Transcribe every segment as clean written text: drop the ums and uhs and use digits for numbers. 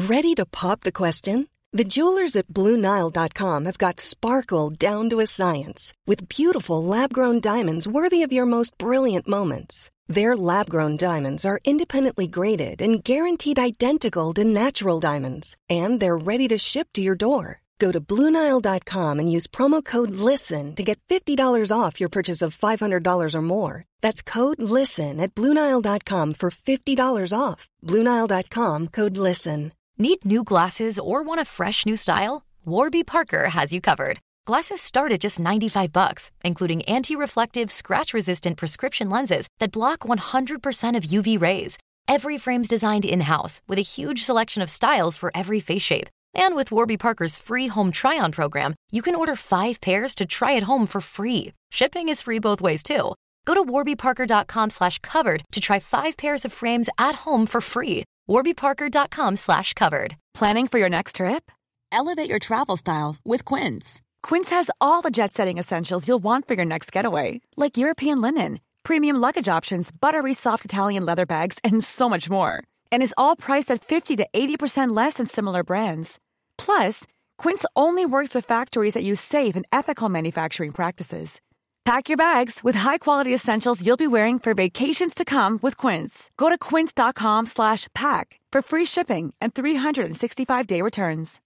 Ready to pop the question? The jewelers at BlueNile.com have got sparkle down to a science with beautiful lab-grown diamonds worthy of your most brilliant moments. Their lab-grown diamonds are independently graded and guaranteed identical to natural diamonds, and they're ready to ship to your door. Go to BlueNile.com and use promo code LISTEN to get $50 off your purchase of $500 or more. That's code LISTEN at BlueNile.com for $50 off. BlueNile.com, code LISTEN. Need new glasses or want a fresh new style? Warby Parker has you covered. Glasses start at just $95, including anti-reflective, scratch-resistant prescription lenses that block 100% of UV rays. Every frame's designed in-house with a huge selection of styles for every face shape. And with Warby Parker's free home try-on program, you can order 5 pairs to try at home for free. Shipping is free both ways, too. Go to warbyparker.com/covered to try 5 pairs of frames at home for free. warbyparker.com/covered. Planning for your next trip? Elevate your travel style with Quince. Quince has all the jet-setting essentials you'll want for your next getaway, like European linen, premium luggage options, buttery soft Italian leather bags, and so much more. And is all priced at 50 to 80% less than similar brands. Plus, Quince only works with factories that use safe and ethical manufacturing practices. Pack your bags with high-quality essentials you'll be wearing for vacations to come with Quince. Go to quince.com/pack for free shipping and 365-day returns.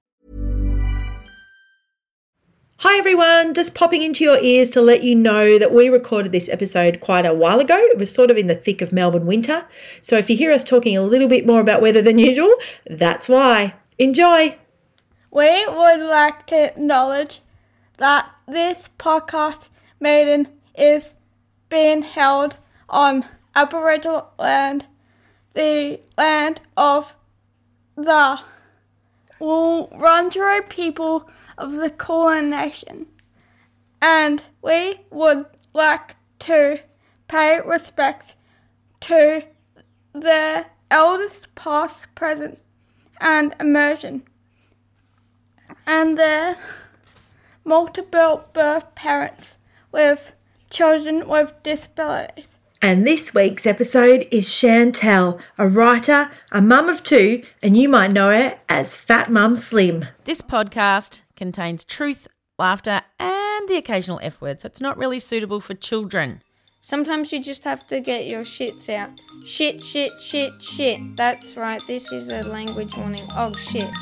Hi everyone, just popping into your ears to let you know that we recorded this episode quite a while ago. It was sort of in the thick of Melbourne winter. So if you hear us talking a little bit more about weather than usual, that's why. Enjoy! We would like to acknowledge that this podcast meeting is being held on Aboriginal land, the land of the Wurundjeri people of the Kulin Nation, and we would like to pay respect to the elders past, present, and emerging, and their multiple birth parents with children with disabilities. And this week's episode is Chantel, a writer, a mum of 2, and you might know her as Fat Mum Slim. This podcast contains truth, laughter, and the occasional F word, so it's not really suitable for children. Sometimes you just have to get your shits out. Shit, shit, shit, shit. That's right, this is a language warning. Oh, shit.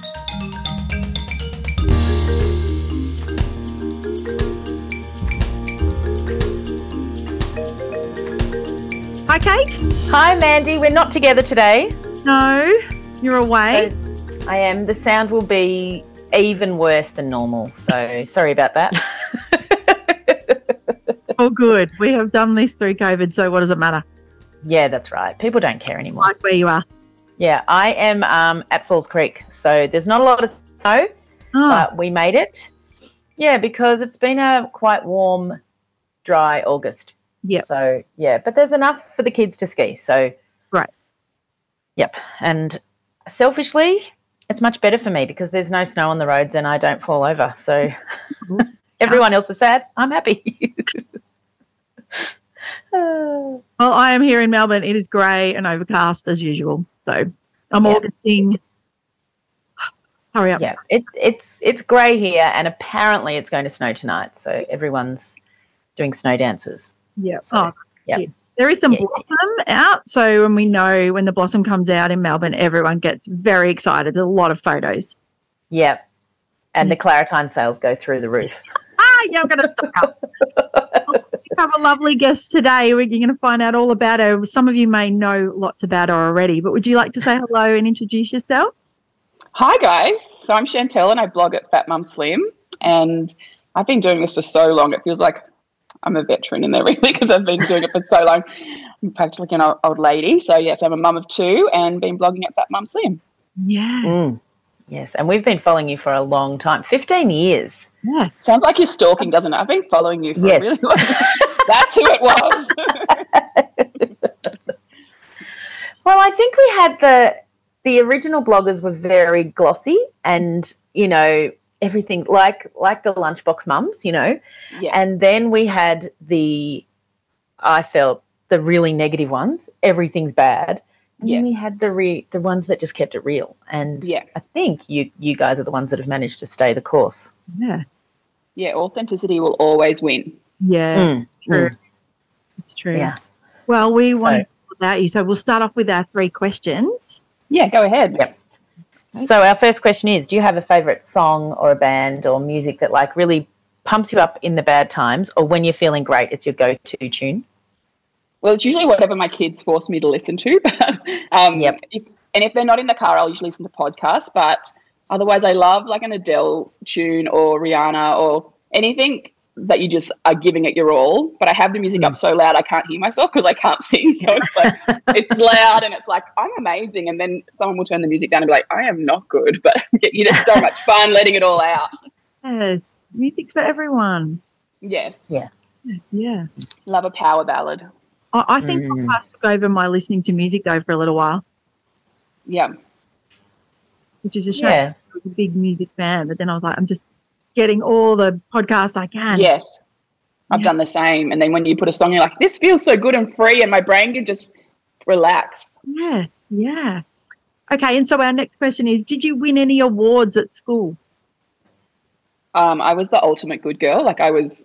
Hi, Kate. Hi, Mandy. We're not together today. No, you're away. So I am. The sound will be even worse than normal, so sorry about that. Oh, good. We have done this through COVID, so what does it matter? Yeah, that's right. People don't care anymore. Like where you are. Yeah, I am at Falls Creek, so there's not a lot of snow, but we made it. Yeah, because it's been a quite warm, dry August. Yeah. So, yeah, but there's enough for the kids to ski. So, right. Yep. And selfishly, it's much better for me because there's no snow on the roads and I don't fall over. So, everyone else is sad. I'm happy. Well, I am here in Melbourne. It is grey and overcast as usual. So, I'm Augusting. Hurry up. Yeah, it's grey here and apparently it's going to snow tonight. So, everyone's doing snow dances. Yeah. So, yeah. There is some blossom out. So when we know when the blossom comes out in Melbourne, everyone gets very excited. There's a lot of photos. Yeah. And the Claritine sales go through the roof. Yeah, I'm going to stop. We have a lovely guest today. You're going to find out all about her. Some of you may know lots about her already, but would you like to say hello and introduce yourself? Hi, guys. So I'm Chantel and I blog at Fat Mum Slim. And I've been doing this for so long. It feels like I'm a veteran in there really because I've been doing it for so long. I'm practically an old lady. So, yes, I'm a mum of 2 and been blogging at Fat Mum Slim. Yes. Yes, and we've been following you for a long time, 15 years. Yeah. Sounds like you're stalking, doesn't it? I've been following you for a really long time. That's who it was. Well, I think we had the original bloggers were very glossy and, you know, everything like the Lunchbox Mums, you know. Yes. And then we had I felt the really negative ones, everything's bad. And then we Yes. had the ones that just kept it real. And Yeah. I think you guys are the ones that have managed to stay the course. Yeah. Yeah, authenticity will always win. Yeah. True. It's true. Yeah. Well, we want to talk about you, so we'll start off with our 3 questions. Yeah, go ahead. Yep. So our first question is, do you have a favourite song or a band or music that like really pumps you up in the bad times, or when you're feeling great, it's your go-to tune? Well, it's usually whatever my kids force me to listen to. Yep. If they're not in the car, I'll usually listen to podcasts. But otherwise, I love like an Adele tune or Rihanna or anything that you just are giving it your all. But I have the music up so loud I can't hear myself because I can't sing. So it's like it's loud and it's like I'm amazing. And then someone will turn the music down and be like, I am not good. But you know, so much fun letting it all out. Yes, music's for everyone. Yeah. Yeah. Yeah. Love a power ballad. I think I took over my listening to music, though, for a little while, Yeah. which is a shame. Yeah. I was a big music fan, but then I was like, I'm just getting all the podcasts I can. Yes. I've done the same. And then when you put a song, you're like, this feels so good and free, and my brain can just relax. Yes, yeah. Okay, and so our next question is, did you win any awards at school? I was the ultimate good girl. Like I was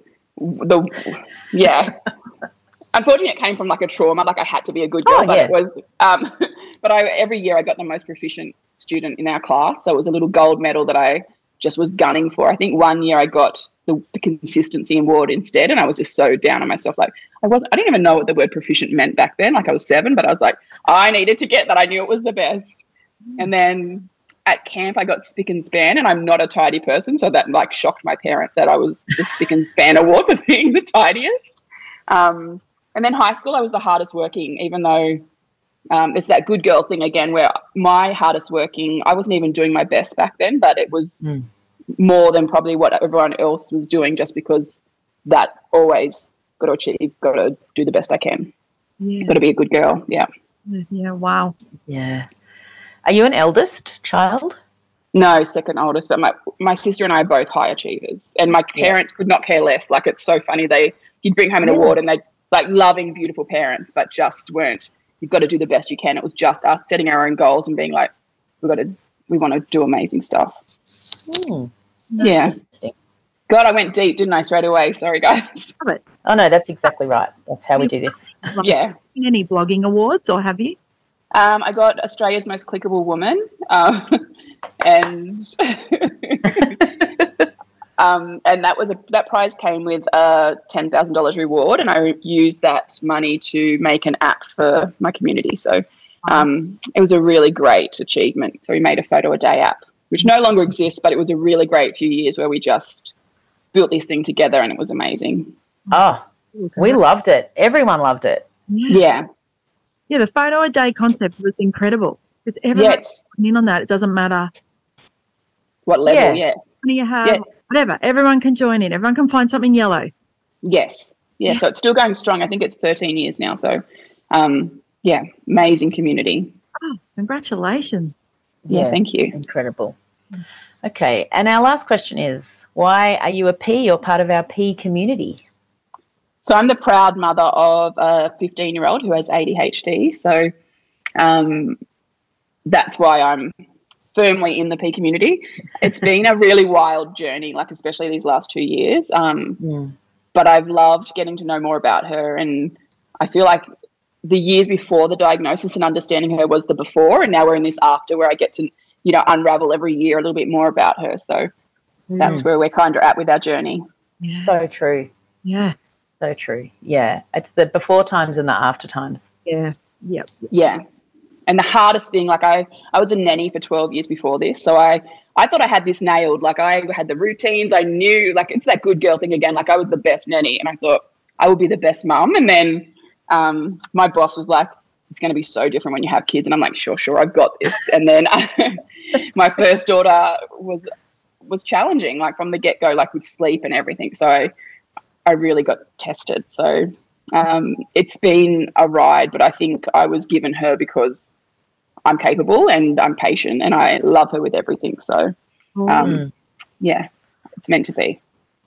Unfortunately, it came from like a trauma. Like I had to be a good girl, but it was. But every year I got the most proficient student in our class, so it was a little gold medal that I just was gunning for. I think one year I got the consistency award instead, and I was just so down on myself. Like I didn't even know what the word proficient meant back then. Like I was 7, but I was like, I needed to get that. I knew it was the best. And then at camp I got spick and span, and I'm not a tidy person, so that like shocked my parents that I was the spick and span award for being the tidiest. And then high school, I was the hardest working, even though it's that good girl thing again where my hardest working, I wasn't even doing my best back then, but it was more than probably what everyone else was doing, just because that always got to achieve, got to do the best I can. Yeah. Got to be a good girl, yeah. Yeah, wow. Yeah. Are you an eldest child? No, second oldest, but my sister and I are both high achievers, and my parents could not care less. Like it's so funny, you'd bring home an award and they like loving, beautiful parents, but just weren't, you've got to do the best you can. It was just us setting our own goals and being like, we want to do amazing stuff. Yeah. God, I went deep, didn't I, straight away? Sorry, guys. Oh, no, that's exactly right. That's how we do this. Yeah. Any blogging awards, or have you? I got Australia's Most Clickable Woman, and that prize came with a $10,000 reward, and I used that money to make an app for my community. So it was a really great achievement. So we made a photo a day app, which no longer exists, but it was a really great few years where we just built this thing together, and it was amazing. Oh, we loved it. Everyone loved it. Yeah. Yeah, the photo a day concept was incredible because everyone's in on that. It doesn't matter what level, you have, whatever. Everyone can join in. Everyone can find something yellow. Yes. Yeah, so it's still going strong. I think it's 13 years now. So, amazing community. Oh, congratulations. Yeah, thank you. Incredible. Okay, and our last question is, why are you a P or part of our P community? So I'm the proud mother of a 15-year-old who has ADHD. So that's why I'm firmly in the P community. It's been a really wild journey, like especially these last 2 years. But I've loved getting to know more about her, and I feel like the years before the diagnosis and understanding her was the before, and now we're in this after where I get to, unravel every year a little bit more about her. So that's where we're kind of at with our journey. Yeah. So true. Yeah. So true. Yeah. It's the before times and the after times. Yeah. Yep. Yeah. And the hardest thing, like I was a nanny for 12 years before this. So I thought I had this nailed. Like I had the routines. I knew, like it's that good girl thing again. Like I was the best nanny, and I thought I would be the best mum. And then my boss was like, it's going to be so different when you have kids. And I'm like, sure, I've got this. And then my first daughter was challenging, like from the get-go, like with sleep and everything. So I really got tested. So it's been a ride, but I think I was given her because I'm capable and I'm patient and I love her with everything. So, it's meant to be.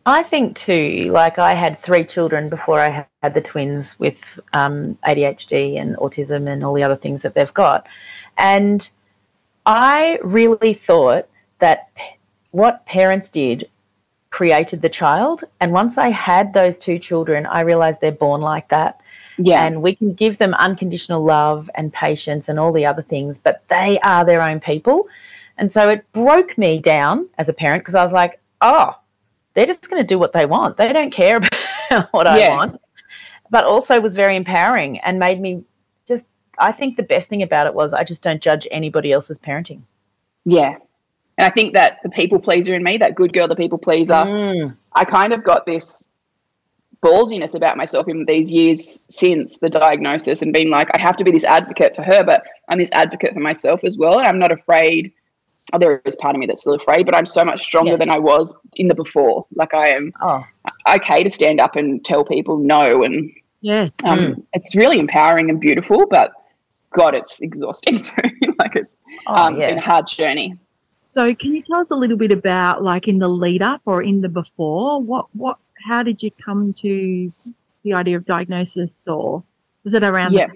I think too, like I had 3 children before I had the twins with ADHD and autism and all the other things that they've got. And I really thought that what parents did created the child. And once I had those 2 children, I realized they're born like that. Yeah. And we can give them unconditional love and patience and all the other things, but they are their own people. And so it broke me down as a parent because I was like, oh, they're just going to do what they want. They don't care about what I want. But also was very empowering and made me just, I think the best thing about it was I just don't judge anybody else's parenting. Yeah. And I think that the people pleaser in me, that good girl, the people pleaser, I kind of got this ballsiness about myself in these years since the diagnosis and being like, I have to be this advocate for her, but I'm this advocate for myself as well. And I'm not afraid. Oh, there is part of me that's still afraid, but I'm so much stronger than I was in the before. Like I am okay to stand up and tell people no. And it's really empowering and beautiful, but God, it's exhausting too. Like it's been a hard journey. So can you tell us a little bit about like in the lead up or in the before, how did you come to the idea of diagnosis, or was it around No,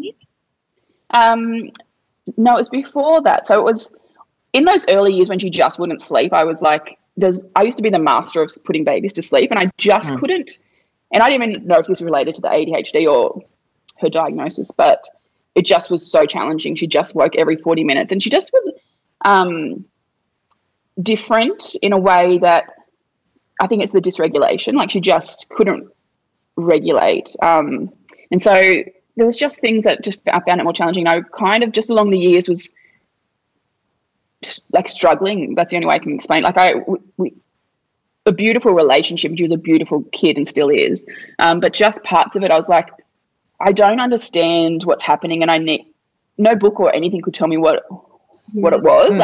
it was before that. So it was in those early years when she just wouldn't sleep. I was like, I used to be the master of putting babies to sleep, and I just couldn't. And I didn't even know if this was related to the ADHD or her diagnosis, but it just was so challenging. She just woke every 40 minutes, and she just was different in a way that I think it's the dysregulation. Like she just couldn't regulate. And so there was just things that I found it more challenging. I kind of just along the years was like struggling. That's the only way I can explain. Like a beautiful relationship. She was a beautiful kid and still is. But just parts of it, I was like, I don't understand what's happening, and I need no book or anything could tell me what it was.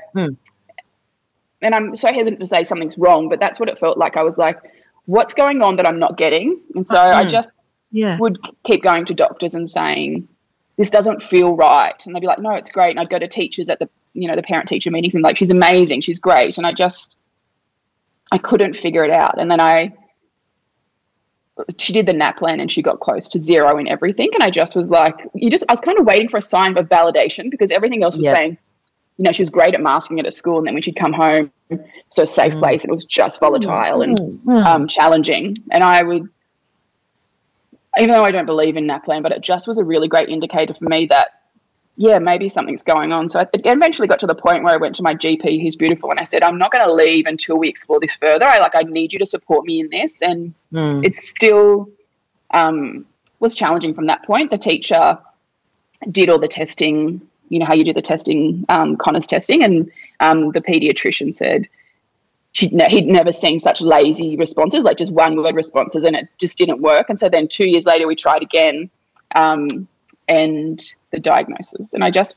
And I'm so hesitant to say something's wrong, but that's what it felt like. I was like, what's going on that I'm not getting? And so I just would keep going to doctors and saying, this doesn't feel right. And they'd be like, no, it's great. And I'd go to teachers at the parent-teacher meetings and like, she's amazing, she's great. And I couldn't figure it out. And then she did the NAPLAN and she got close to 0 in everything. And I just was like, I was kind of waiting for a sign of validation because everything else was saying, she was great at masking it at school, and then when she'd come home, so safe place, and it was just volatile and challenging. And I would, even though I don't believe in NAPLAN, but it just was a really great indicator for me that, maybe something's going on. So it eventually got to the point where I went to my GP, who's beautiful, and I said, I'm not going to leave until we explore this further. I need you to support me in this. And it still was challenging from that point. The teacher did all the testing, how you do the testing, Connors testing, and the paediatrician said he'd never seen such lazy responses, like just one-word responses, and it just didn't work. And so then 2 years later we tried again and the diagnosis. And I just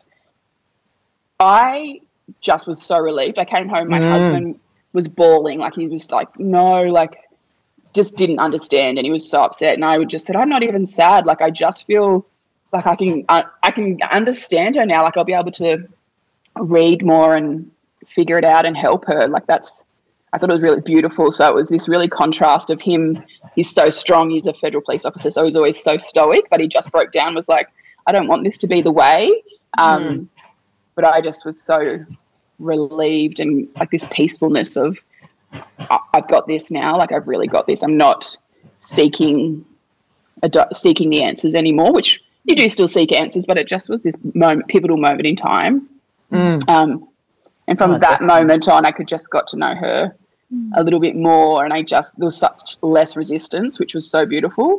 was so relieved. I came home, my husband was bawling, like he was like, no, like just didn't understand, and he was so upset. And I would just said, I'm not even sad. Like I just feel like I can understand her now. Like I'll be able to read more and figure it out and help her. Like I thought it was really beautiful. So it was this really contrast of him. He's so strong. He's a federal police officer, so he's always so stoic, but he just broke down, was like, I don't want this to be the way. But I just was so relieved and like this peacefulness of I've got this now. Like I've really got this. I'm not seeking the answers anymore, which you do still seek answers, but it just was this pivotal moment in time. And from that moment on, I just got to know her a little bit more, and there was such less resistance, which was so beautiful.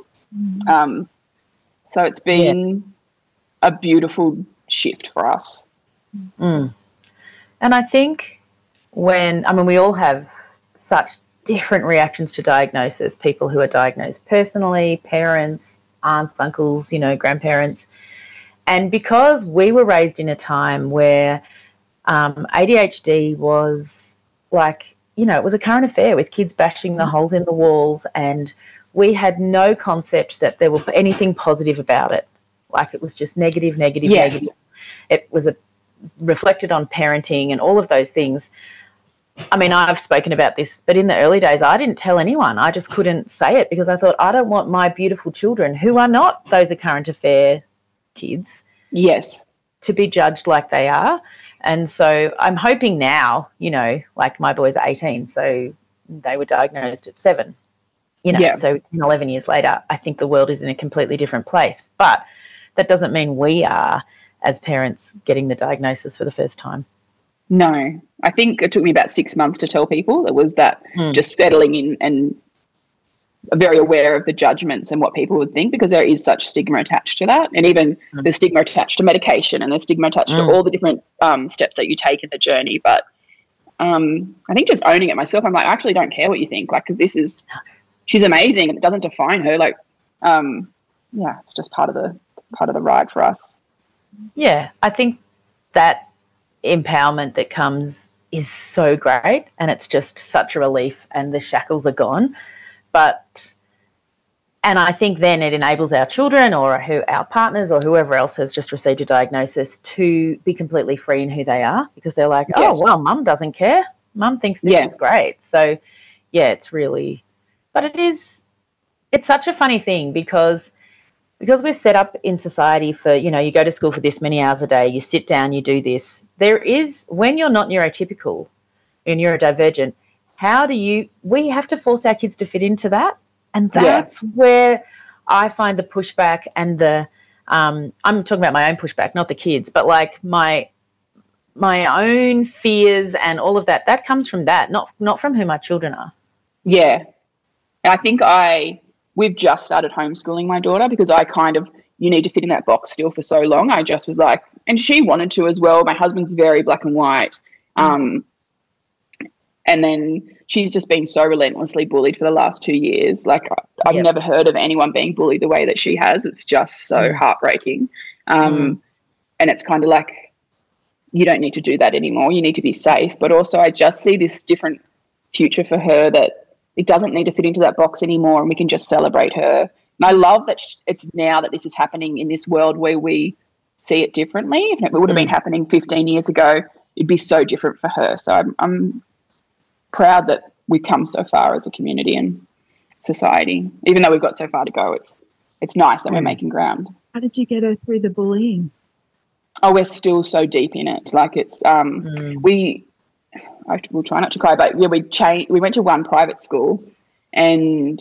So it's been a beautiful shift for us. And I think we all have such different reactions to diagnosis, people who are diagnosed personally, parents, aunts, uncles, grandparents. And because we were raised in a time where ADHD was like, it was a current affair with kids bashing the holes in the walls, and we had no concept that there was anything positive about it. Like it was just negative. It was reflected on parenting and all of those things. I mean, I've spoken about this, but in the early days, I didn't tell anyone. I just couldn't say it because I thought, I don't want my beautiful children, who are not those are current affair kids, Yes. to be judged like they are. And so I'm hoping now, you know, like my boys are 18, so they were diagnosed at 7. You know, so 11 years later, I think the world is in a completely different place. But that doesn't mean we are, as parents, getting the diagnosis for the first time. No. I think it took me about 6 months to tell people. It was that just settling in and very aware of the judgments and what people would think, because there is such stigma attached to that. And even the stigma attached to medication and the stigma attached to all the different steps that you take in the journey. But I think just owning it myself, I'm like, I actually don't care what you think, like, because she's amazing and it doesn't define her. Like, it's just part of the ride for us. Yeah, I think that empowerment that comes is so great, and it's just such a relief, and the shackles are gone. And I think then it enables our children or our partners or whoever else has just received a diagnosis to be completely free in who they are, because they're like, oh, well, mum doesn't care. Mum thinks this is great. So, yeah, it's really, but it's such a funny thing because we're set up in society for, you know, you go to school for this many hours a day, you sit down, you do this. There is, when you're not neurotypical and neurodivergent, we have to force our kids to fit into that. And that's where I find the pushback and I'm talking about my own pushback, not the kids, but like my own fears and all of that comes from that, not from who my children are. Yeah. And I think we've just started homeschooling my daughter because you need to fit in that box still for so long. I just was like, and she wanted to as well. My husband's very black and white. And then she's just been so relentlessly bullied for the last 2 years. Like, I've never heard of anyone being bullied the way that she has. It's just so heartbreaking. And it's kind of like, you don't need to do that anymore. You need to be safe. But also I just see this different future for her, that it doesn't need to fit into that box anymore, and we can just celebrate her. And I love that it's now that this is happening in this world where we see it differently. If it would have been happening 15 years ago, it'd be so different for her. So I'm proud that we've come so far as a community and society. Even though we've got so far to go, it's nice that we're making ground. How did you get her through the bullying? Oh, we're still so deep in it. Like, it's we'll try not to cry, but yeah, we went to one private school, and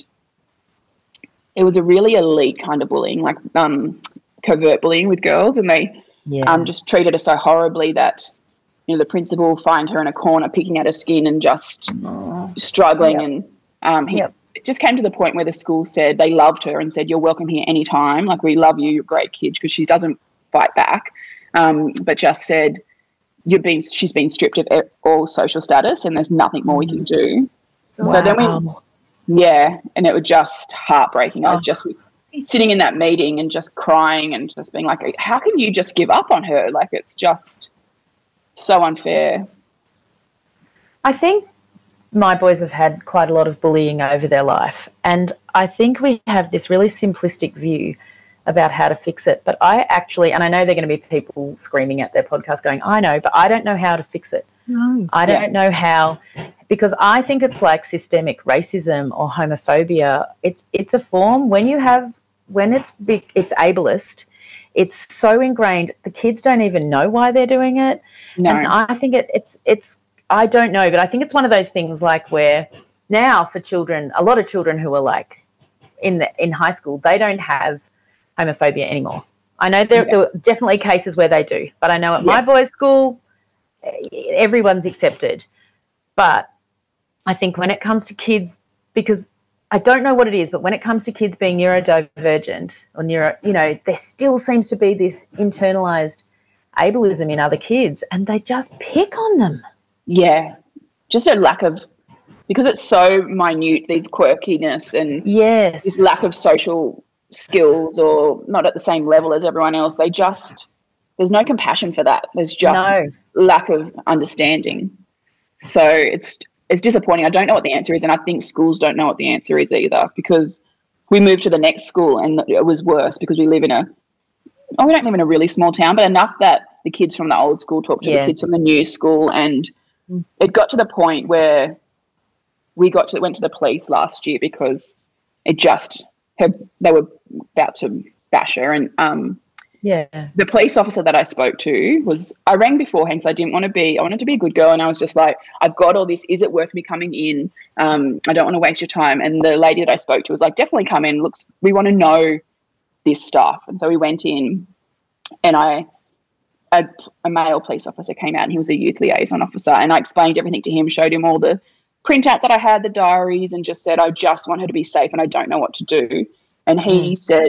it was a really elite kind of bullying, like covert bullying with girls, and they just treated her so horribly that, you know, the principal fined her in a corner, picking at her skin and just struggling. And it just came to the point where the school said they loved her and said, you're welcome here anytime. Like, we love you. You're a great kid, because she doesn't fight back, but just said, she's been stripped of all social status and there's nothing more we can do. Wow. So then and it was just heartbreaking. I was sitting in that meeting and just crying and just being like, how can you just give up on her? Like, it's just so unfair. I think my boys have had quite a lot of bullying over their life, and I think we have this really simplistic view about how to fix it. But I know there are going to be people screaming at their podcast going, I know, but I don't know how to fix it. No. I don't know how, because I think it's like systemic racism or homophobia. It's a form when it's big, it's ableist. It's so ingrained. The kids don't even know why they're doing it. No. And I think it's I don't know, but I think it's one of those things like where now for children, a lot of children who are like in high school, they don't have homophobia anymore. I know there are definitely cases where they do, but I know at my boys' school, everyone's accepted. But I think when it comes to kids, because I don't know what it is, but when it comes to kids being neurodivergent or there still seems to be this internalized ableism in other kids, and they just pick on them. Yeah, just a lack of, because it's so minute, these quirkiness and this lack of social skills, or not at the same level as everyone else. There's no compassion for that. There's just lack of understanding. So it's disappointing. I don't know what the answer is, and I think schools don't know what the answer is either, because we moved to the next school and it was worse because we don't live in a really small town, but enough that the kids from the old school talk to the kids from the new school, and it got to the point where went to the police last year because they were about to bash her. And the police officer that I spoke to I rang beforehand because I wanted to be a good girl, and I was just like, I've got all this, is it worth me coming in? I don't want to waste your time. And the lady that I spoke to was like, definitely come in, we want to know this stuff. And so we went in, and a male police officer came out, and he was a youth liaison officer, and I explained everything to him, showed him all the printouts that I had, the diaries, and just said, I just want her to be safe and I don't know what to do. And he said,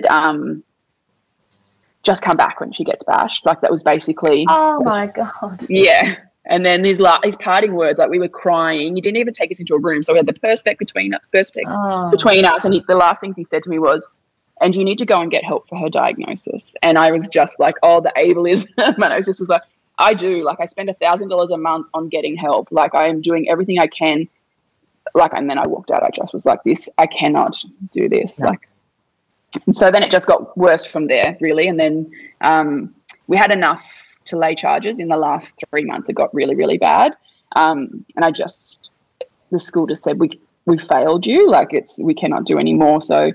just come back when she gets bashed. Like, that was basically. Oh my God. Yeah. And then his parting words, like, we were crying. He didn't even take us into a room. So we had the perspex between us. And the last things he said to me was, and you need to go and get help for her diagnosis. And I was just like, oh, the ableism. And I was like, I do. Like, I spend $1,000 a month on getting help. Like, I am doing everything I can. Like, and then I walked out. I just was like, I cannot do this. No. Like, and so then it just got worse from there, really. And then we had enough to lay charges. In the last 3 months, it got really, really bad. And the school just said, we failed you. Like, we cannot do any more. So,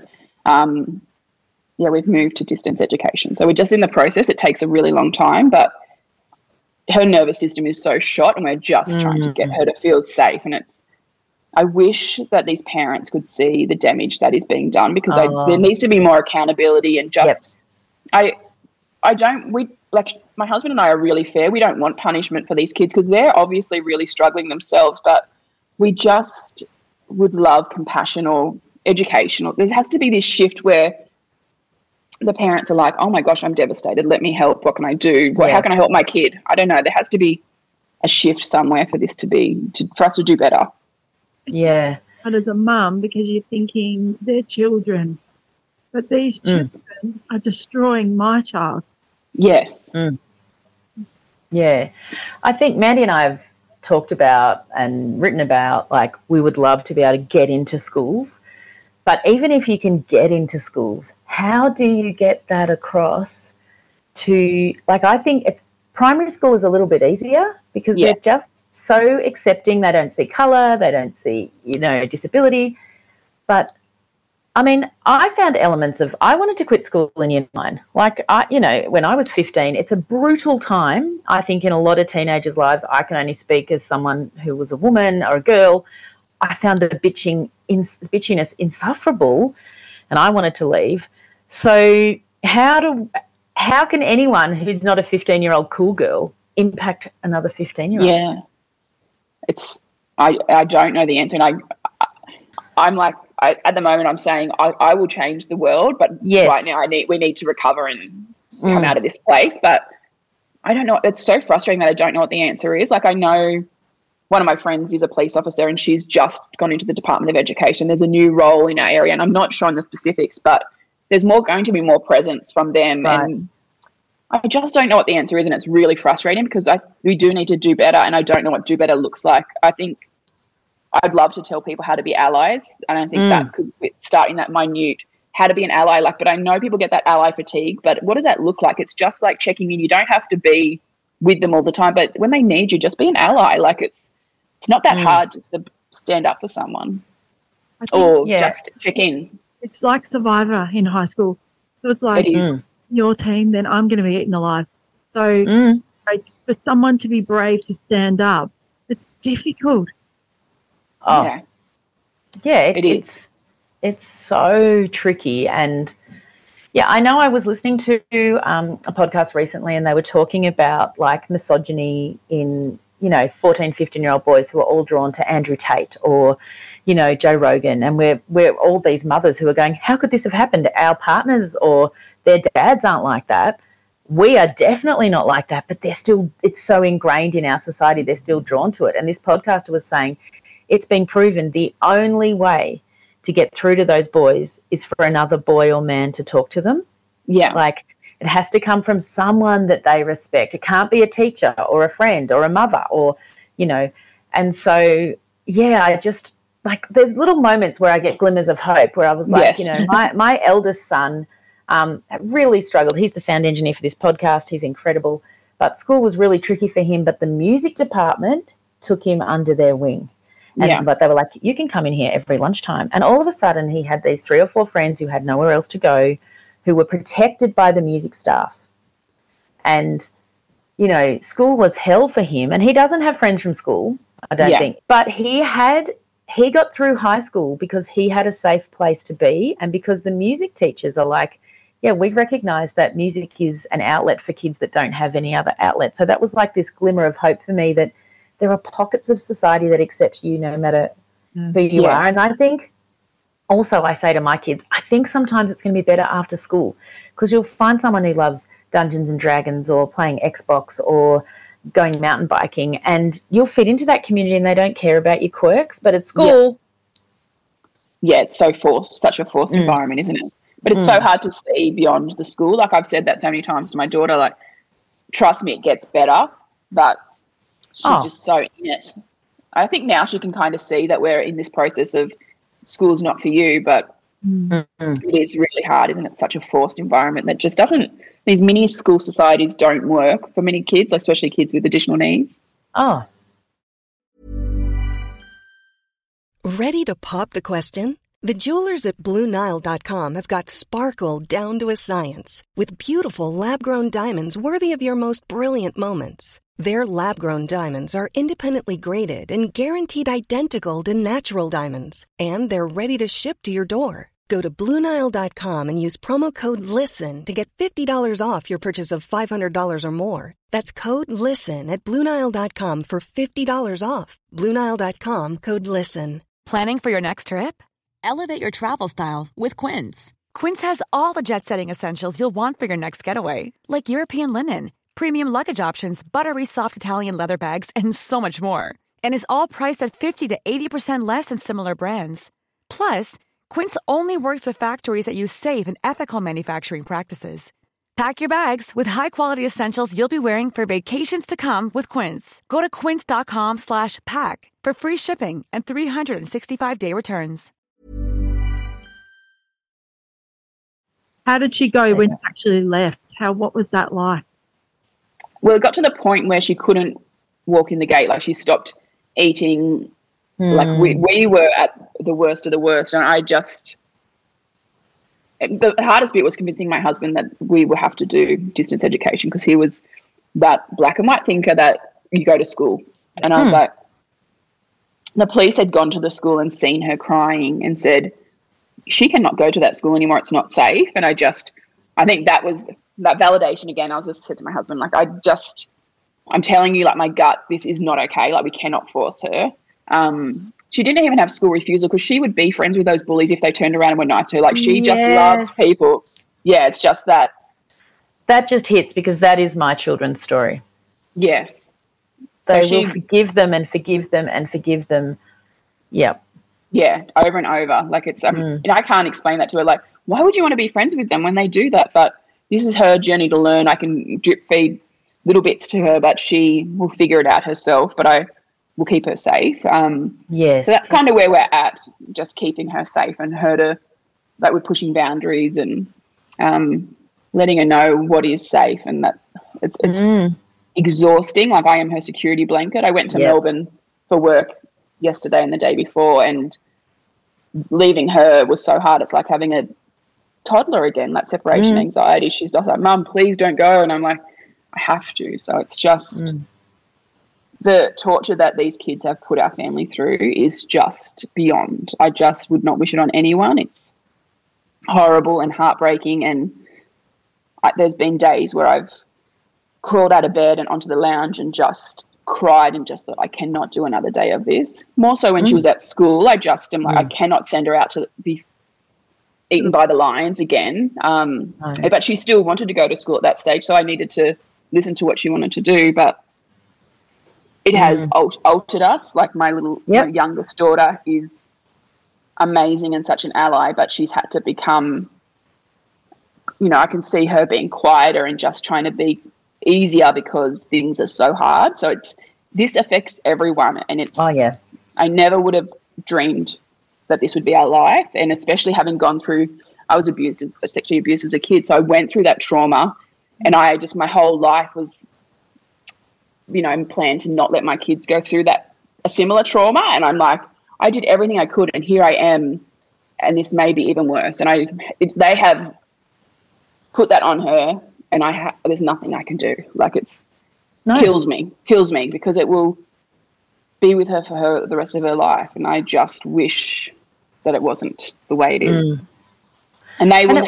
we've moved to distance education. So we're just in the process. It takes a really long time, but her nervous system is so shot, and we're just trying to get her to feel safe. And I wish that these parents could see the damage that is being done, because there needs to be more accountability, and just my husband and I are really fair. We don't want punishment for these kids because they're obviously really struggling themselves, but we just would love compassion or educational. There has to be this shift where the parents are like, oh my gosh, I'm devastated. Let me help. What can I do? How can I help my kid? I don't know. There has to be a shift somewhere for this for us to do better. Yeah. And as a mum, because you're thinking they're children, but these children are destroying my child. Yes. Yeah. I think Mandy and I have talked about and written about, like, we would love to be able to get into schools. But even if you can get into schools, how do you get that across to, like, I think primary school is a little bit easier because they're just so accepting. They don't see colour, they don't see, disability. But, I mean, I found elements of, I wanted to quit school in year 9. Like, when I was 15, it's a brutal time, I think, in a lot of teenagers' lives. I can only speak as someone who was a woman or a girl. I found the bitchiness insufferable, and I wanted to leave. So how can anyone who's not a 15-year-old cool girl impact another 15-year-old? Yeah. I don't know the answer, and I'm like, at the moment I'm saying I will change the world, but right now we need to recover and come out of this place. But I don't know. It's so frustrating that I don't know what the answer is. Like, I know one of my friends is a police officer, and she's just gone into the Department of Education. There's a new role in our area, and I'm not sure on the specifics, but there's going to be more presence from them. Right. And I just don't know what the answer is, and it's really frustrating because we do need to do better, and I don't know what do better looks like. I think I'd love to tell people how to be allies, and I think that could start in that minute, how to be an ally. Like, but I know people get that ally fatigue, but what does that look like? It's just like checking in. You don't have to be with them all the time, but when they need you, just be an ally. Like, it's not that hard just to stand up for someone or just check in. It's like Survivor in high school. So it's like, your team, then I'm going to be eaten alive. So for someone to be brave to stand up, it's difficult. Oh, yeah, it is. It's so tricky. And, I know I was listening to a podcast recently, and they were talking about, like, misogyny in, 14, 15-year-old boys who are all drawn to Andrew Tate or, Joe Rogan. And we're all these mothers who are going, how could this have happened? Our partners or their dads aren't like that. We are definitely not like that, but it's so ingrained in our society, they're still drawn to it. And this podcaster was saying it's been proven the only way to get through to those boys is for another boy or man to talk to them. Yeah. Like, it has to come from someone that they respect. It can't be a teacher or a friend or a mother or, and so, I just, like, there's little moments where I get glimmers of hope where I was like, my eldest son really struggled. He's the sound engineer for this podcast. He's incredible. But school was really tricky for him. But the music department took him under their wing. But they were like, you can come in here every lunchtime. And all of a sudden he had these 3 or 4 friends who had nowhere else to go, who were protected by the music staff. And, you know, school was hell for him. And he doesn't have friends from school, I don't think. But he got through high school because he had a safe place to be, and because the music teachers are like, yeah, we've recognised that music is an outlet for kids that don't have any other outlet. So that was like this glimmer of hope for me, that there are pockets of society that accept you no matter who you are. And I think also, I say to my kids, I think sometimes it's going to be better after school, because you'll find someone who loves Dungeons and Dragons or playing Xbox or going mountain biking, and you'll fit into that community and they don't care about your quirks. But at school... Yeah, it's so forced, such a forced environment, isn't it? But it's so hard to see beyond the school. Like, I've said that so many times to my daughter, like, trust me, it gets better, but she's just so in it. I think now she can kind of see that we're in this process of school's not for you, but it is really hard, isn't it? Such a forced environment that just doesn't, these mini school societies don't work for many kids, especially kids with additional needs. Ready to pop the question? The jewelers at BlueNile.com have got sparkle down to a science with beautiful lab-grown diamonds worthy of your most brilliant moments. Their lab-grown diamonds are independently graded and guaranteed identical to natural diamonds, and they're ready to ship to your door. Go to BlueNile.com and use promo code LISTEN to get $50 off your purchase of $500 or more. That's code LISTEN at BlueNile.com for $50 off. BlueNile.com, code LISTEN. Planning for your next trip? Elevate your travel style with Quince. Quince has all the jet-setting essentials you'll want for your next getaway, like European linen, premium luggage options, buttery soft Italian leather bags, and so much more. And is all priced at 50 to 80% less than similar brands. Plus, Quince only works with factories that use safe and ethical manufacturing practices. Pack your bags with high-quality essentials you'll be wearing for vacations to come with Quince. Go to quince.com/pack for free shipping and 365-day returns. How did she go when she actually left? What was that like? Well, it got to the point where she couldn't walk in the gate. Like, she stopped eating. Like, we were at the worst of the worst. And the hardest bit was convincing my husband that we would have to do distance education, because he was that black and white thinker that you go to school. And I was like, the police had gone to the school and seen her crying and said, she cannot go to that school anymore. It's not safe. And I think that was that validation again. I was just said to my husband, like, I'm telling you, like, my gut, this is not okay. Like, we cannot force her. She didn't even have school refusal, because she would be friends with those bullies if they turned around and were nice to her. Like, she just loves people. Yeah, it's just that. That just hits, because that is my children's story. Yes. So we'll forgive them and forgive them and forgive them. Yep. Yeah, over and over. Like, it's, I can't explain that to her. Like, why would you want to be friends with them when they do that? But this is her journey to learn. I can drip feed little bits to her, but she will figure it out herself. But I will keep her safe. Yes. So that's kind of where we're at, just keeping her safe and her to, like, we're pushing boundaries and letting her know what is safe, and that it's exhausting. Like, I am her security blanket. I went to Melbourne for work yesterday and the day before, and leaving her was so hard. It's like having a toddler again, that separation anxiety. She's just like, Mum, please don't go. And I'm like, I have to. So it's just the torture that these kids have put our family through is just beyond. I just would not wish it on anyone. It's horrible and heartbreaking. And there's been days where I've crawled out of bed and onto the lounge and just cried and just thought, I cannot do another day of this. More so when she was at school, I just am like, I cannot send her out to be eaten by the lions again. But she still wanted to go to school at that stage, so I needed to listen to what she wanted to do. But it has altered us. Like, my little my youngest daughter is amazing and such an ally, but she's had to become, I can see her being quieter and just trying to be easier because things are so hard. So this affects everyone, and it's I never would have dreamed that this would be our life, and especially having gone through, I was sexually abused as a kid, so I went through that trauma, and my whole life was planned to not let my kids go through that a similar trauma, and I'm like, I did everything I could, and here I am, and this may be even worse. And they have put that on her, and there's nothing I can do. Like, kills me because it will be with her for the rest of her life, and I just wish that it wasn't the way it is. And they will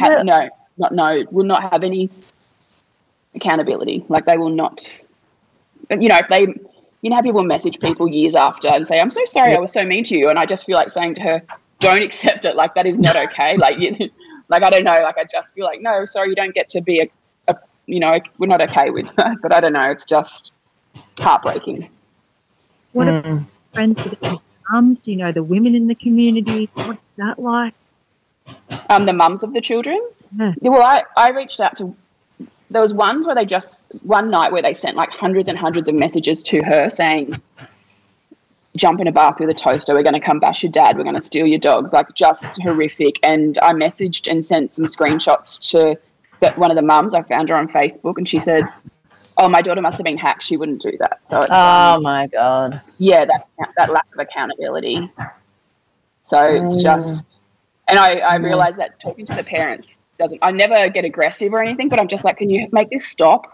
not have any accountability. Like, they will not, if they, how people message people years after and say, I'm so sorry, I was so mean to you. And I just feel like saying to her, don't accept it. Like, that is not okay. Like, I don't know. Like, I just feel like, no, sorry, you don't get to be we're not okay with that. But I don't know. It's just heartbreaking. What about friends with the mums? Do you know the women in the community? What's that like? The mums of the children? Yeah. Well, I reached out to, there was one night where they sent like hundreds and hundreds of messages to her saying, jump in a bath with a toaster, we're going to come bash your dad, we're going to steal your dogs, like, just horrific. And I messaged and sent some screenshots to one of the mums. I found her on Facebook, and she said, oh, my daughter must have been hacked, she wouldn't do that. So my God. Yeah, that lack of accountability. So it's just, and I realised that talking to the parents I never get aggressive or anything, but I'm just like, can you make this stop?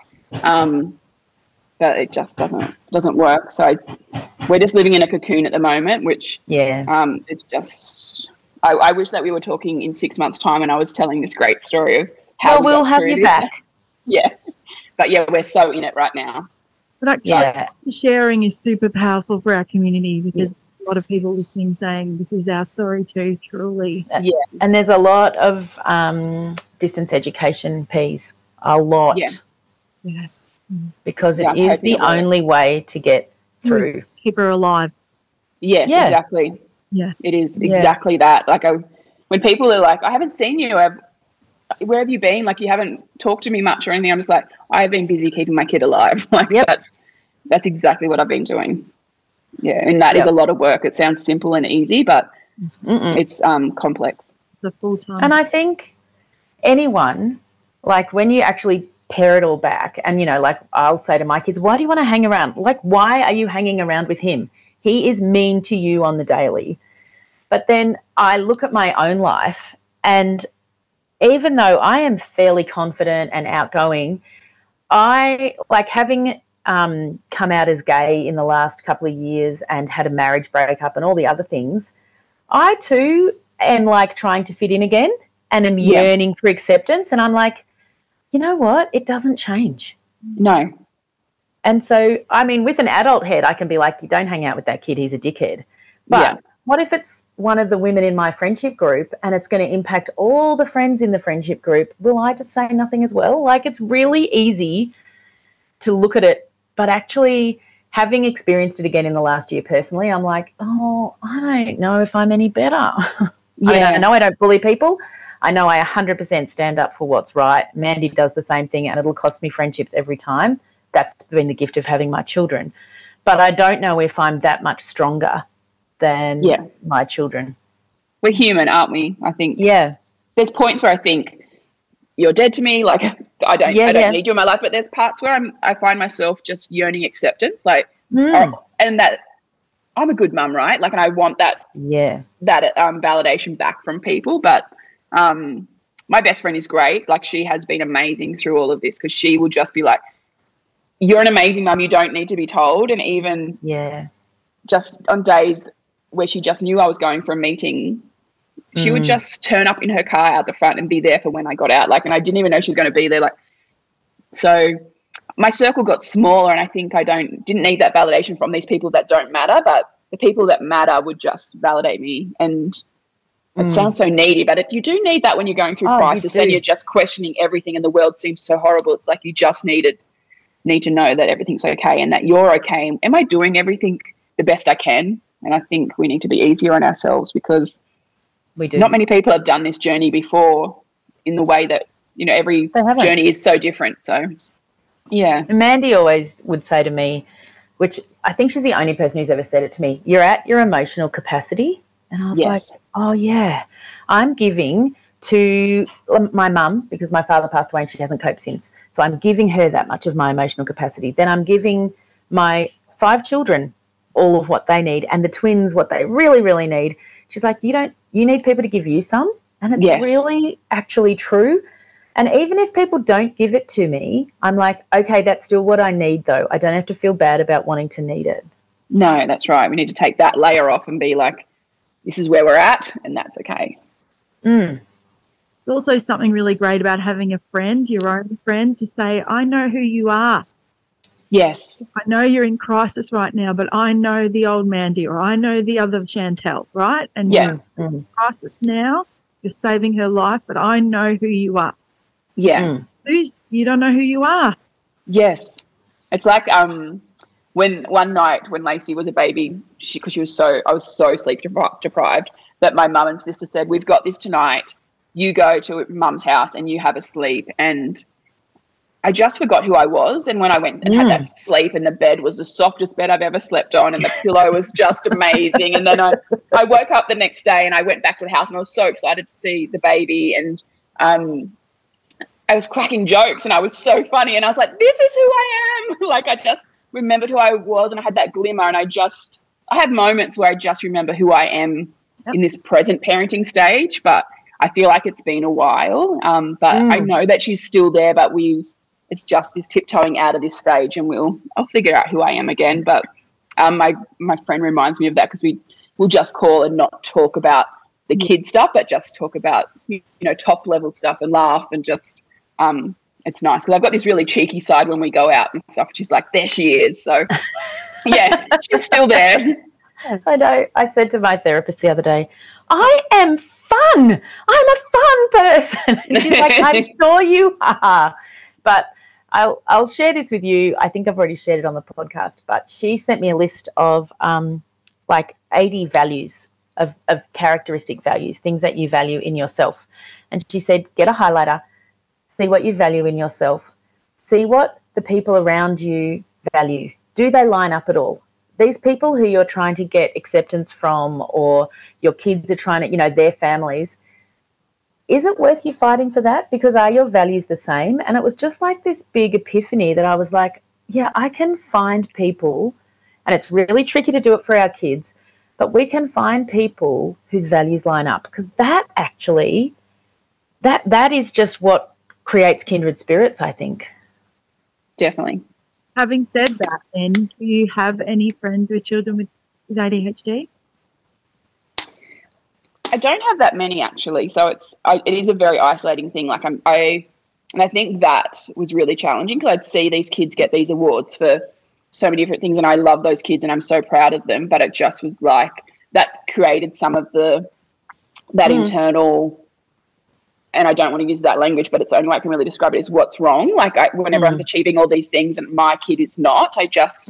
But it just doesn't work. So we're just living in a cocoon at the moment, which it's just, I wish that we were talking in 6 months' time and I was telling this great story of how we'll have you back. Yeah. But yeah, we're so in it right now. But actually, sharing is super powerful for our community, because a lot of people listening saying this is our story too, truly. Yeah. And there's a lot of distance education piece, a lot. Yeah. Because it is the only way to get through. Keep her alive. Yes, exactly. Yeah. It is exactly that. Like, when people are like, I haven't seen you, where have you been? Like, you haven't talked to me much or anything. I'm just like, I've been busy keeping my kid alive. Like, that's exactly what I've been doing. Yeah, and that is a lot of work. It sounds simple and easy, but it's complex. The full time. And I think anyone, like, when you actually pare it all back, and, like, I'll say to my kids, why do you want to hang around? Like, why are you hanging around with him? He is mean to you on the daily. But then I look at my own life, and even though I am fairly confident and outgoing, I, like, having come out as gay in the last couple of years and had a marriage breakup and all the other things, I too am, like, trying to fit in again and am yearning for acceptance. And I'm like, you know what? It doesn't change. No. And so, I mean, with an adult head, I can be like, you don't hang out with that kid, he's a dickhead. But what if it's one of the women in my friendship group and it's going to impact all the friends in the friendship group? Will I just say nothing as well? Like, it's really easy to look at it, but actually having experienced it again in the last year personally, I'm like, oh, I don't know if I'm any better. I mean, I know I don't bully people. I know I 100% stand up for what's right. Mandy does the same thing, and it'll cost me friendships every time. That's been the gift of having my children. But I don't know if I'm that much stronger than my children. We're human, aren't we? I think. Yeah. There's points where I think you're dead to me. Like, I don't need you in my life. But there's parts where I find myself just yearning acceptance. Like, and that I'm a good mum, right? Like, and I want that. Yeah. That validation back from people. But my best friend is great. Like, she has been amazing through all of this, because she will just be like, you're an amazing mum, you don't need to be told. And even just on days where she just knew I was going for a meeting, she would just turn up in her car out the front and be there for when I got out. Like, and I didn't even know she was going to be there. Like, so my circle got smaller, and I think I didn't need that validation from these people that don't matter, but the people that matter would just validate me. And it sounds so needy, but you do need that when you're going through crisis and you're just questioning everything and the world seems so horrible. It's like you just need to know that everything's okay and that you're okay. Am I doing everything the best I can? And I think we need to be easier on ourselves, because not many people have done this journey before in the way that, every journey is so different. So, yeah. And Mandy always would say to me, which I think she's the only person who's ever said it to me, you're at your emotional capacity. And I was like, oh, yeah, I'm giving to my mum, because my father passed away and she hasn't coped since. So I'm giving her that much of my emotional capacity. Then I'm giving my 5 children all of what they need, and the twins what they really, really need. She's like, you need people to give you some. And it's really actually true. And even if people don't give it to me, I'm like, okay, that's still what I need though. I don't have to feel bad about wanting to need it. No, that's right. We need to take that layer off and be like, this is where we're at, and that's okay. There's also something really great about having a friend, your own friend, to say, I know who you are. Yes. I know you're in crisis right now, but I know the old Mandy, or I know the other Chantel, right? And you're in crisis now. You're saving her life, but I know who you are. Yeah. You don't know who you are. Yes. It's like when one night when Lacey was a baby, because I was so sleep deprived that my mum and sister said, we've got this tonight. You go to mum's house and you have a sleep. And I just forgot who I was. And when I went and had that sleep, and the bed was the softest bed I've ever slept on, and the pillow was just amazing. And then I woke up the next day and I went back to the house, and I was so excited to see the baby. And I was cracking jokes, and I was so funny. And I was like, this is who I am. Like, I just remembered who I was, and I had that glimmer. And I have moments where I just remember who I am in this present parenting stage. But I feel like it's been a while. But I know that she's still there, but it's just this tiptoeing out of this stage, and I'll figure out who I am again. But my friend reminds me of that, because we'll just call and not talk about the kid stuff, but just talk about, top level stuff and laugh, and just it's nice, because I've got this really cheeky side when we go out and stuff. She's like, there she is. So yeah, she's still there. I know. I said to my therapist the other day, I am fun. I'm a fun person. And she's like, I'm sure you are. But I'll share this with you. I think I've already shared it on the podcast, but she sent me a list of 80 values of characteristic values, things that you value in yourself. And she said, get a highlighter, see what you value in yourself, see what the people around you value. Do they line up at all? These people who you're trying to get acceptance from, or your kids are trying to, their families, is it worth you fighting for that? Because are your values the same? And it was just like this big epiphany that I was like, yeah, I can find people, and it's really tricky to do it for our kids, but we can find people whose values line up, because that actually, that is just what creates kindred spirits, I think. Definitely. Having said that, then, do you have any friends with children with ADHD? I don't have that many, actually. So it is a very isolating thing. Like and I think that was really challenging, because I'd see these kids get these awards for so many different things, and I love those kids and I'm so proud of them. But it just was like that created some of that internal. And I don't want to use that language, but it's the only way I can really describe it, is what's wrong. Like when everyone's achieving all these things and my kid is not, I just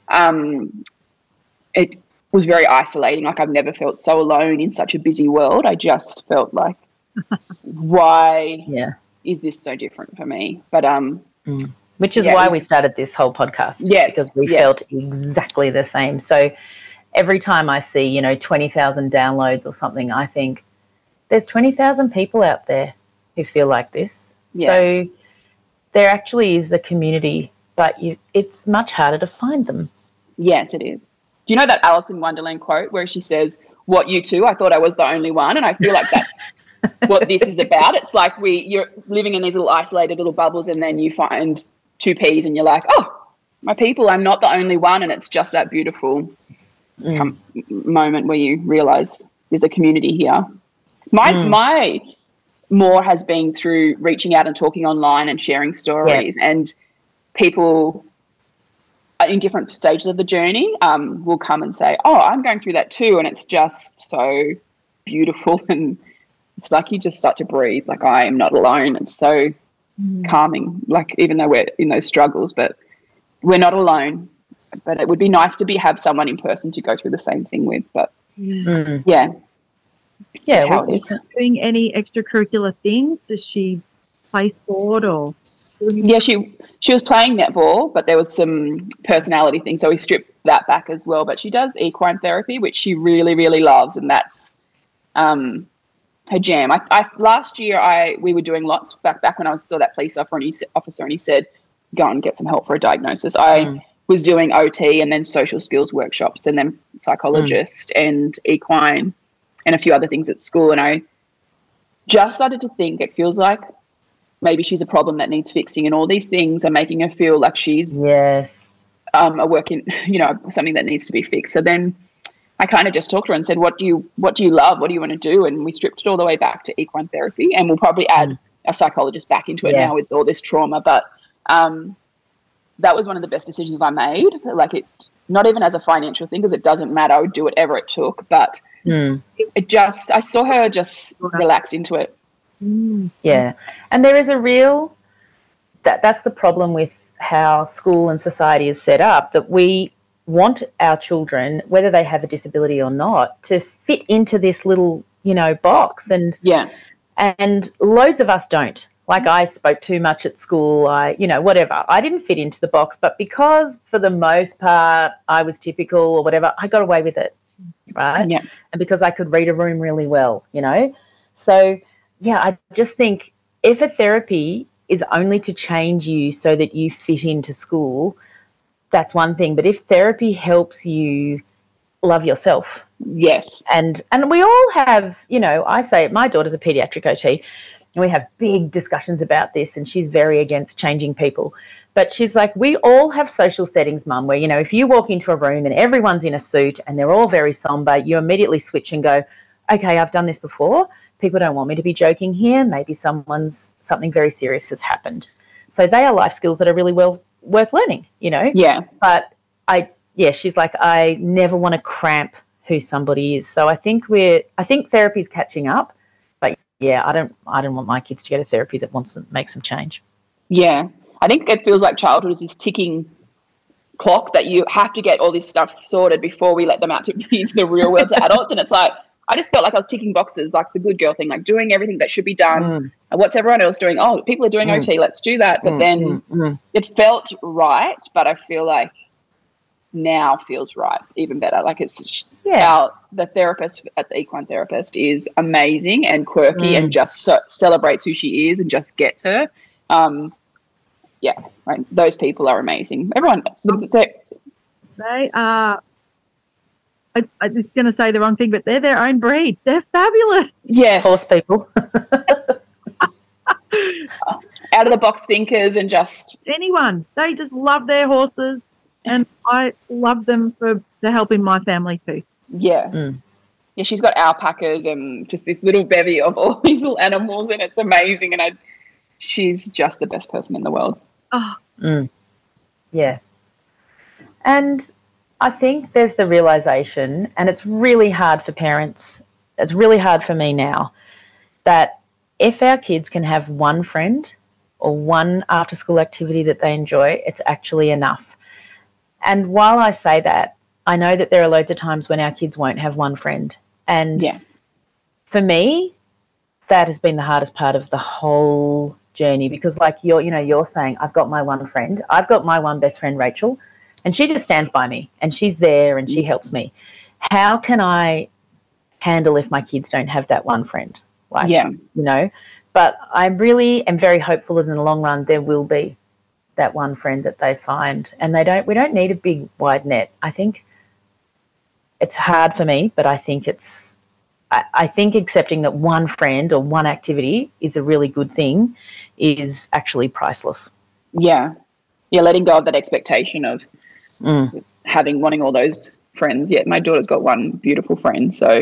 it was very isolating. Like I've never felt so alone in such a busy world. I just felt like, why is this so different for me? But which is why we started this whole podcast. Yes, because we felt exactly the same. So every time I see 20,000 downloads or something, I think, there's 20,000 people out there who feel like this. Yeah. So there actually is a community, but it's much harder to find them. Yes, it is. Do you know that Alice in Wonderland quote where she says, what, you too? I thought I was the only one. And I feel like that's what this is about. It's like you're living in these little isolated little bubbles, and then you find two peas and you're like, oh, my people, I'm not the only one. And it's just that beautiful moment where you realise there's a community here. My more has been through reaching out and talking online and sharing stories, and people in different stages of the journey will come and say, oh, I'm going through that too, and it's just so beautiful, and it's like you just start to breathe, like I am not alone. It's so calming, like even though we're in those struggles, but we're not alone. But it would be nice to have someone in person to go through the same thing with, but Yeah, doing any extracurricular things? Does she play sport or? Yeah, she was playing netball, but there was some personality things, so we stripped that back as well. But she does equine therapy, which she really, really loves, and that's her jam. Last year we were doing lots back when I saw that police officer, and he said, go and get some help for a diagnosis. I was doing OT and then social skills workshops and then psychologist and equine and a few other things at school. And I just started to think it feels like maybe she's a problem that needs fixing, and all these things are making her feel like she's a work in, something that needs to be fixed. So then I kind of just talked to her and said, what do you love? What do you want to do? And we stripped it all the way back to equine therapy, and we'll probably add a psychologist back into it now with all this trauma. But that was one of the best decisions I made. Like, it, not even as a financial thing, because it doesn't matter. I would do whatever it took. But I saw her just relax into it. Yeah. And there is a real, that's the problem with how school and society is set up, that we want our children, whether they have a disability or not, to fit into this little, box. And loads of us don't. Like, I spoke too much at school, whatever. I didn't fit into the box, but because for the most part I was typical or whatever, I got away with it, right? Yeah. And because I could read a room really well, So, yeah, I just think if a therapy is only to change you so that you fit into school, that's one thing. But if therapy helps you love yourself. Yes. And we all have, I say my daughter's a pediatric OT, and we have big discussions about this, and she's very against changing people. But she's like, we all have social settings, Mum, where, if you walk into a room and everyone's in a suit and they're all very somber, you immediately switch and go, okay, I've done this before. People don't want me to be joking here. Maybe something very serious has happened. So they are life skills that are really worth learning, Yeah. But she's like, I never want to cramp who somebody is. So I think therapy's catching up. But yeah, I don't want my kids to go to therapy that wants to make some change. Yeah. I think it feels like childhood is this ticking clock that you have to get all this stuff sorted before we let them out into the real world to adults. And it's like, I just felt like I was ticking boxes, like the good girl thing, like doing everything that should be done. And what's everyone else doing? Oh, people are doing OT, let's do that. But then it felt right, but I feel like now feels right, even better. Like, it's the therapist at the Equine Therapist is amazing and quirky and just celebrates who she is and just gets her. Right. Those people are amazing. Everyone, they are. I was going to say the wrong thing, but they're their own breed. They're fabulous. Yes. Horse people. Out of the box thinkers and just anyone. They just love their horses, and I love them for the help in my family too. Yeah. Yeah, she's got alpacas and just this little bevy of all these little animals, and it's amazing. And she's just the best person in the world. Oh. Yeah. And I think there's the realisation, and it's really hard for parents, it's really hard for me now, that if our kids can have one friend or one after-school activity that they enjoy, it's actually enough. And while I say that, I know that there are loads of times when our kids won't have one friend. And for me, that has been the hardest part of the whole journey, because like you're saying, I've got my one friend. I've got my one best friend, Rachel, and she just stands by me and she's there and she helps me. How can I handle if my kids don't have that one friend? But I really am very hopeful that in the long run there will be that one friend that they find, and we don't need a big wide net. I think it's hard for me, but I think I think accepting that one friend or one activity is a really good thing is actually priceless. Yeah. Yeah, letting go of that expectation of wanting all those friends. Yeah, my daughter's got one beautiful friend, so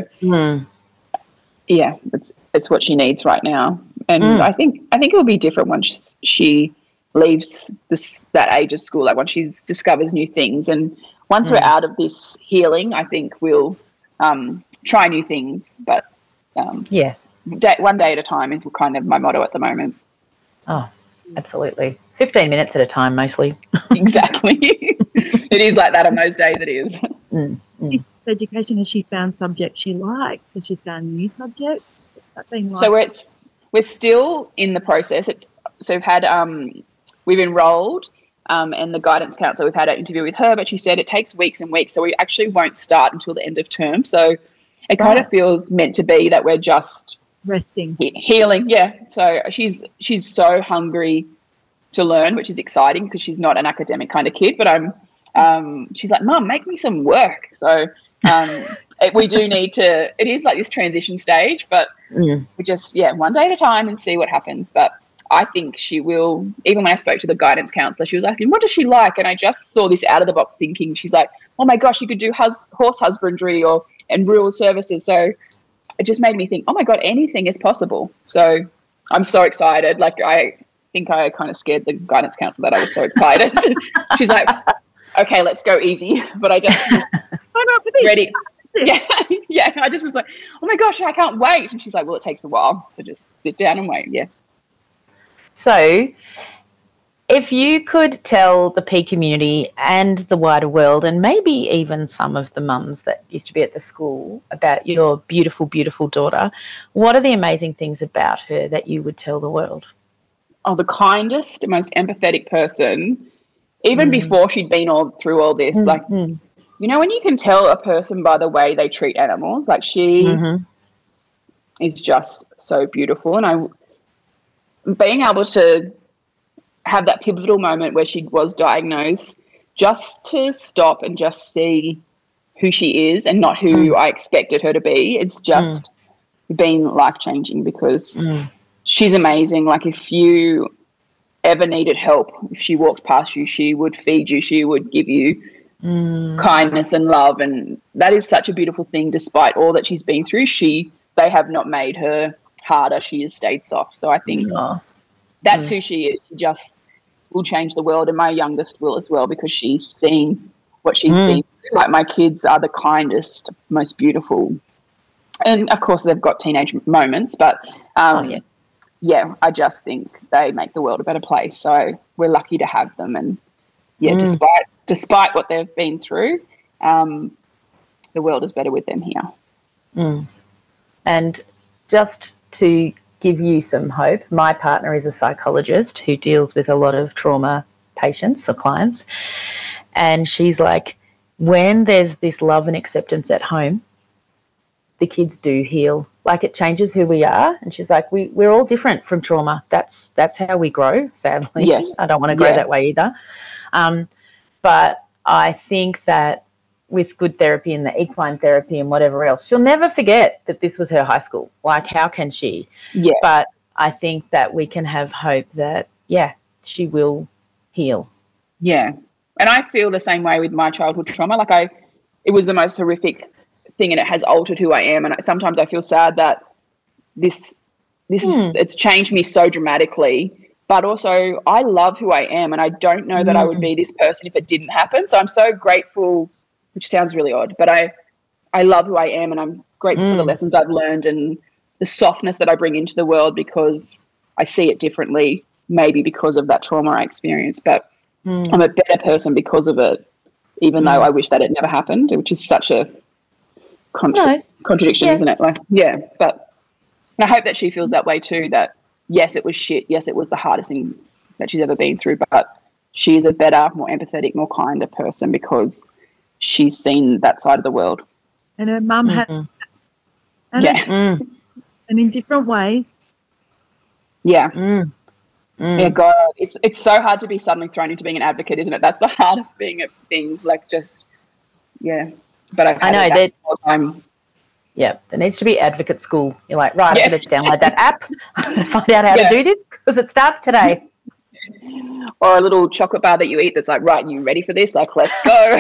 yeah, it's what she needs right now. And I think it will be different once she leaves that age of school, like once she discovers new things. And once we're out of this healing, I think we'll try new things. But one day at a time is kind of my motto at the moment. Oh, absolutely. 15 minutes at a time, mostly. Exactly. It is like that on those days. It is. Education, has she found subjects she likes? Has she found new subjects? So we're still in the process. We've had we've enrolled, and the guidance counsellor, we've had an interview with her, but she said it takes weeks and weeks, so we actually won't start until the end of term. So it kind of feels meant to be that we're just resting, healing. Yeah. So she's so hungry to learn, which is exciting because she's not an academic kind of kid, but I'm she's like, Mum, make me some work. So we do need to, it is like this transition stage, but we just, one day at a time and see what happens. But I think she will, even when I spoke to the guidance counsellor, she was asking, what does she like? And I just saw this out of the box thinking, she's like, oh my gosh, you could do horse husbandry and rural services. So it just made me think, oh my God, anything is possible. So I'm so excited. Like, I think I kind of scared the guidance counsellor that I was so excited. She's like, okay, let's go easy. But I just was ready. Yeah. I just was like, oh my gosh, I can't wait. And she's like, well, it takes a while. So just sit down and wait. Yeah. So if you could tell the P community and the wider world, and maybe even some of the mums that used to be at the school, about your beautiful, beautiful daughter, what are the amazing things about her that you would tell the world? Oh, the kindest, most empathetic person, even before she'd been through all this. Like, you know, when you can tell a person by the way they treat animals, like she is just so beautiful. And being able to have that pivotal moment where she was diagnosed, just to stop and just see who she is and not who I expected her to be, it's just been life-changing, because she's amazing. Like, if you ever needed help, if she walked past you, she would feed you, she would give you kindness and love, and that is such a beautiful thing. Despite all that she's been through, they have not made her harder. She has stayed soft. So I think that's who she is. She just will change the world, and my youngest will as well, because she's seen what she's been through. Like, my kids are the kindest, most beautiful, and of course they've got teenage moments, but I just think they make the world a better place. So we're lucky to have them, and despite what they've been through, the world is better with them here. And just to give you some hope, my partner is a psychologist who deals with a lot of trauma patients or clients, and she's like, when there's this love and acceptance at home, the kids do heal. Like, it changes who we are. And she's like, we're all different from trauma. That's how we grow, sadly. Yes. I don't want to grow that way either. But I think that with good therapy and the equine therapy and whatever else, she'll never forget that this was her high school. Like, how can she? Yeah. But I think that we can have hope that, she will heal. Yeah. And I feel the same way with my childhood trauma. Like, it was the most horrific thing, and it has altered who I am. And sometimes I feel sad that this it's changed me so dramatically. But also, I love who I am, and I don't know that I would be this person if it didn't happen. So I'm so grateful, which sounds really odd, but I love who I am, and I'm grateful for the lessons I've learned and the softness that I bring into the world, because I see it differently, maybe because of that trauma I experienced. But I'm a better person because of it, even though I wish that it never happened, which is such a contradiction, isn't it? Like, but I hope that she feels that way too, that yes, it was shit. Yes, it was the hardest thing that she's ever been through, but she is a better, more empathetic, more kinder person because she's seen that side of the world. And her mum had, and in different ways. Yeah. Yeah, God, it's so hard to be suddenly thrown into being an advocate, isn't it? That's the hardest thing. Like, just, But I know that all the time. Yeah, there needs to be advocate school. You're like, right, I'm going to download that app, find out how to do this, because it starts today. Or a little chocolate bar that you eat that's like, right, you ready for this? Like, let's go.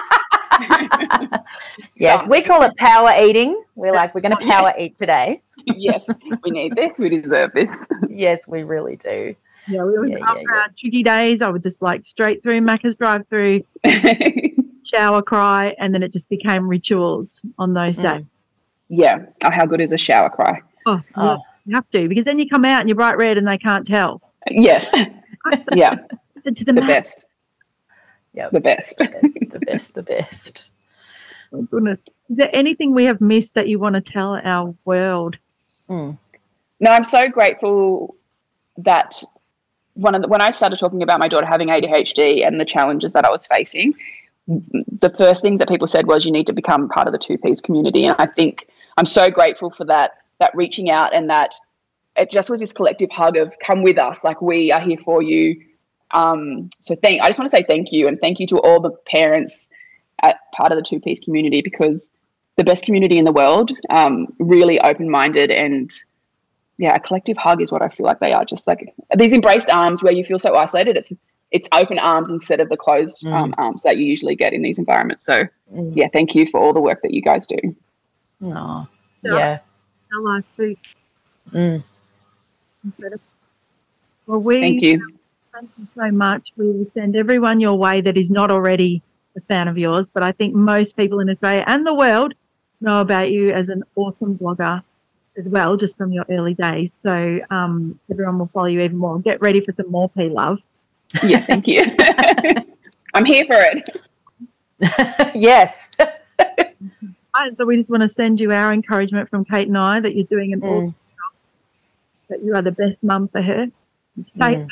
Yes, we call it power eating. We're like, we're going to power eat today. Yes, we need this. We deserve this. Yes, we really do. Yeah, we would after our tricky days, I would just like straight through Macca's drive-through, shower, cry, and then it just became rituals on those days. Yeah. Oh, how good is a shower cry? Oh, you have to, because then you come out and you're bright red and they can't tell. Yes. Yeah. To the best. Yeah. The best. The best. Oh, goodness. Is there anything we have missed that you want to tell our world? No, I'm so grateful that when I started talking about my daughter having ADHD and the challenges that I was facing, the first things that people said was, you need to become part of the 2Ps community. And I think I'm so grateful for that reaching out, and that it just was this collective hug of come with us. Like, we are here for you. So I just want to say thank you, and thank you to all the parents at part of the Two Piece community, because the best community in the world, really open-minded, and a collective hug is what I feel like they are. Just like these embraced arms where you feel so isolated. It's open arms instead of the closed arms that you usually get in these environments. So thank you for all the work that you guys do. Oh, yeah. Our life too. Incredible. Well, thank you. Thank you so much. We will send everyone your way that is not already a fan of yours, but I think most people in Australia and the world know about you as an awesome blogger as well, just from your early days. So everyone will follow you even more. Get ready for some more P-Love. Yeah, thank you. I'm here for it. Yes. And so we just want to send you our encouragement from Kate and I that you're doing an awesome job, that you are the best mum for her. Say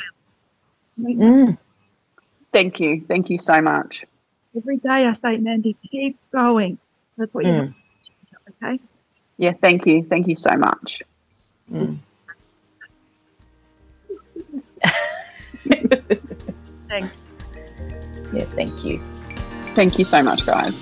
Thank you. Thank you so much. Every day I say, Mandy, keep going. That's what you're doing. Okay? Yeah, thank you. Thank you so much. Thanks. Yeah, thank you. Thank you so much, guys.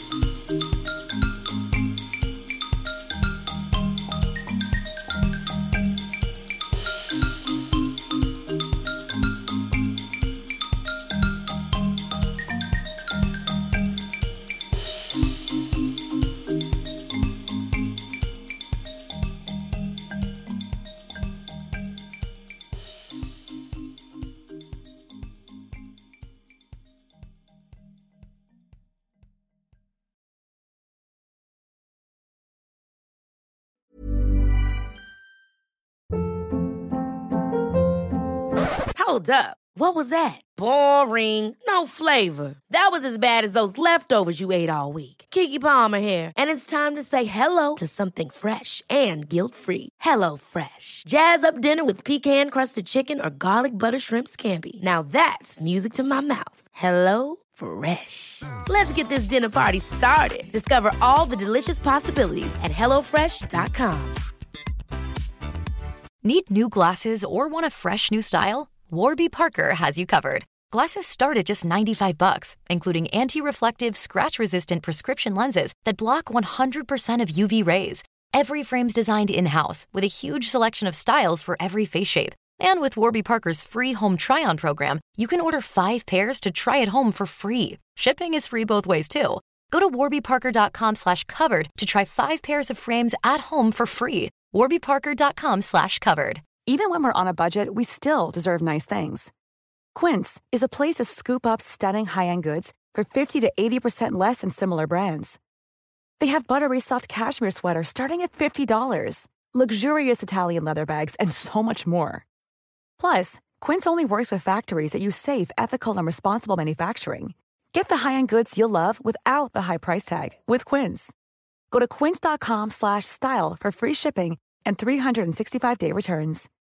Hold up. What was that? Boring. No flavor. That was as bad as those leftovers you ate all week. Keke Palmer here, and it's time to say hello to something fresh and guilt-free. Hello Fresh. Jazz up dinner with pecan-crusted chicken or garlic butter shrimp scampi. Now that's music to my mouth. Hello Fresh. Let's get this dinner party started. Discover all the delicious possibilities at hellofresh.com. Need new glasses or want a fresh new style? Warby Parker has you covered. Glasses start at just $95, including anti-reflective, scratch-resistant prescription lenses that block 100% of UV rays. Every frame's designed in-house with a huge selection of styles for every face shape. And with Warby Parker's free home try-on program, you can order 5 pairs to try at home for free. Shipping is free both ways, too. Go to warbyparker.com/covered to try 5 pairs of frames at home for free. warbyparker.com/covered. Even when we're on a budget, we still deserve nice things. Quince is a place to scoop up stunning high-end goods for 50 to 80% less than similar brands. They have buttery soft cashmere sweaters starting at $50, luxurious Italian leather bags, and so much more. Plus, Quince only works with factories that use safe, ethical, and responsible manufacturing. Get the high-end goods you'll love without the high price tag with Quince. Go to quince.com/style for free shipping and 365-day returns.